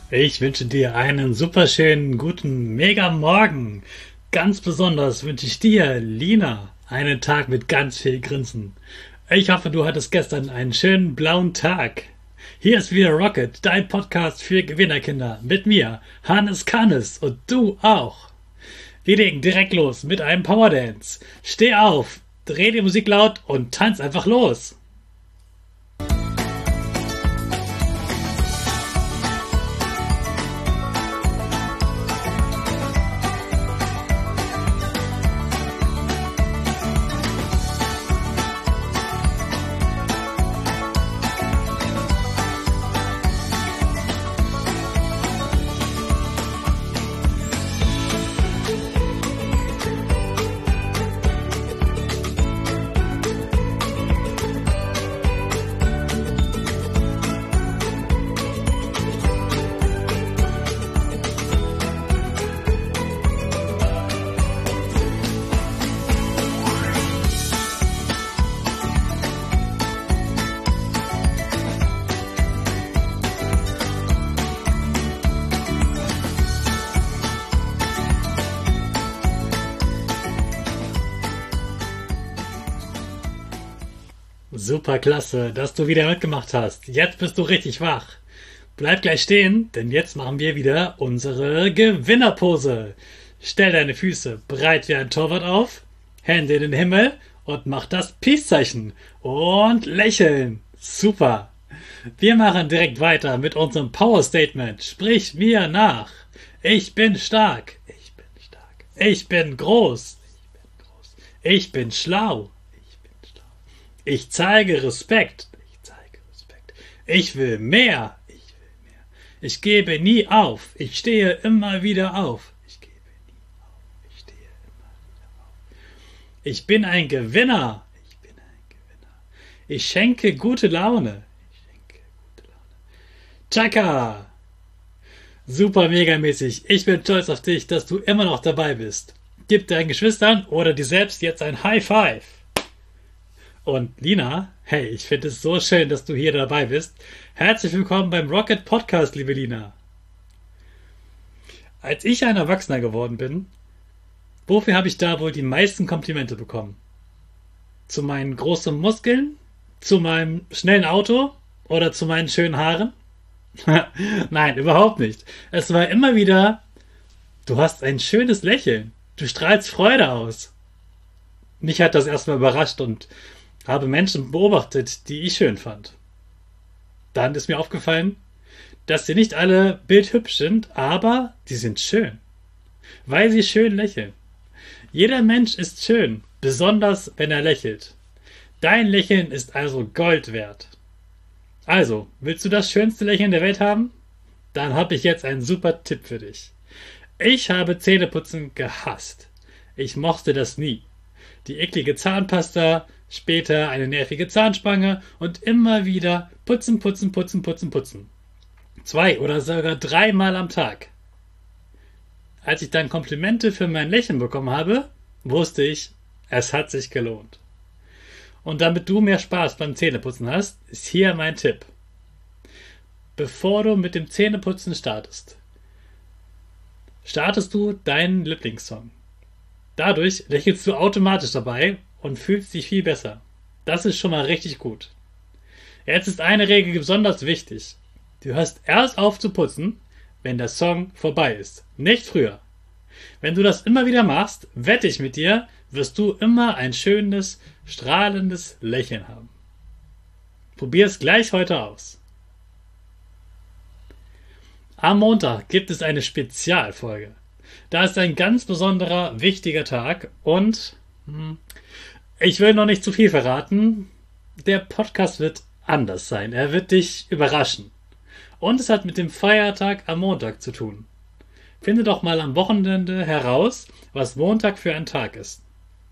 Ich wünsche dir einen superschönen, guten Mega-Morgen. Ganz besonders wünsche ich dir, Lina, einen Tag mit ganz viel Grinsen. Ich hoffe, du hattest gestern einen schönen blauen Tag. Hier ist wieder Rocket, dein Podcast für Gewinnerkinder. Mit mir, Hannes Kannes, und du auch. Wir legen direkt los mit einem Powerdance. Steh auf, dreh die Musik laut und tanz einfach los. Super klasse, dass du wieder mitgemacht hast. Jetzt bist du richtig wach. Bleib gleich stehen, denn jetzt machen wir wieder unsere Gewinnerpose. Stell deine Füße breit wie ein Torwart auf, Hände in den Himmel und mach das Peace-Zeichen. Und lächeln. Super. Wir machen direkt weiter mit unserem Power-Statement. Sprich mir nach. Ich bin stark. Ich bin stark. Ich bin groß. Ich bin groß. Ich bin schlau. Ich zeige Respekt. Ich zeige Respekt. Ich will mehr. Ich will mehr. Ich gebe nie auf. Ich stehe immer wieder auf. Ich gebe nie auf. Ich stehe immer wieder auf. Ich bin ein Gewinner. Ich bin ein Gewinner. Ich schenke gute Laune. Ich schenke gute Laune. Chaka! Super megamäßig. Ich bin stolz auf dich, dass du immer noch dabei bist. Gib deinen Geschwistern oder dir selbst jetzt ein High Five. Und Lina, hey, ich finde es so schön, dass du hier dabei bist. Herzlich willkommen beim Rocket Podcast, liebe Lina. Als ich ein Erwachsener geworden bin, wofür habe ich da wohl die meisten Komplimente bekommen? Zu meinen großen Muskeln? Zu meinem schnellen Auto? Oder zu meinen schönen Haaren? Nein, überhaupt nicht. Es war immer wieder, du hast ein schönes Lächeln. Du strahlst Freude aus. Mich hat das erstmal überrascht und habe Menschen beobachtet, die ich schön fand. Dann ist mir aufgefallen, dass sie nicht alle bildhübsch sind, aber sie sind schön, weil sie schön lächeln. Jeder Mensch ist schön, besonders wenn er lächelt. Dein Lächeln ist also Gold wert. Also, willst du das schönste Lächeln der Welt haben? Dann habe ich jetzt einen super Tipp für dich. Ich habe Zähneputzen gehasst. Ich mochte das nie. Die eklige Zahnpasta, später eine nervige Zahnspange und immer wieder putzen, putzen, putzen, putzen, putzen. 2 oder sogar 3 Mal am Tag. Als ich dann Komplimente für mein Lächeln bekommen habe, wusste ich, es hat sich gelohnt. Und damit du mehr Spaß beim Zähneputzen hast, ist hier mein Tipp. Bevor du mit dem Zähneputzen startest du deinen Lieblingssong. Dadurch lächelst du automatisch dabei und fühlst dich viel besser. Das ist schon mal richtig gut. Jetzt ist eine Regel besonders wichtig. Du hörst erst auf zu putzen, wenn der Song vorbei ist, nicht früher. Wenn du das immer wieder machst, wette ich mit dir, wirst du immer ein schönes, strahlendes Lächeln haben. Probier es gleich heute aus. Am Montag gibt es eine Spezialfolge. Da ist ein ganz besonderer, wichtiger Tag und ich will noch nicht zu viel verraten. Der Podcast wird anders sein. Er wird dich überraschen. Und es hat mit dem Feiertag am Montag zu tun. Finde doch mal am Wochenende heraus, was Montag für ein Tag ist.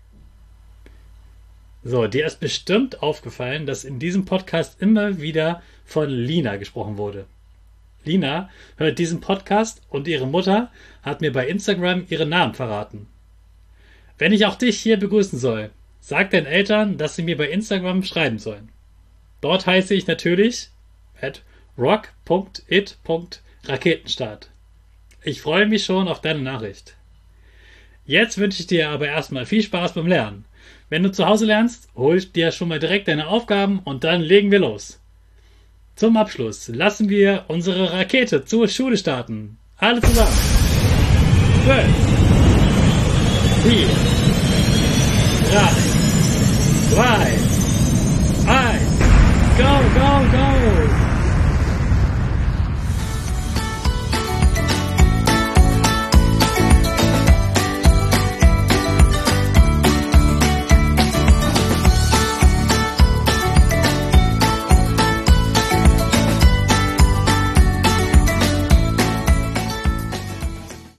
So, dir ist bestimmt aufgefallen, dass in diesem Podcast immer wieder von Lina gesprochen wurde. Lina hört diesen Podcast und ihre Mutter hat mir bei Instagram ihren Namen verraten. Wenn ich auch dich hier begrüßen soll, sag deinen Eltern, dass sie mir bei Instagram schreiben sollen. Dort heiße ich natürlich @rock.it.mma. Raketenstart. Ich freue mich schon auf deine Nachricht. Jetzt wünsche ich dir aber erstmal viel Spaß beim Lernen. Wenn du zu Hause lernst, hol ich dir schon mal direkt deine Aufgaben und dann legen wir los. Zum Abschluss lassen wir unsere Rakete zur Schule starten. Alle zusammen. 5, 4, 3,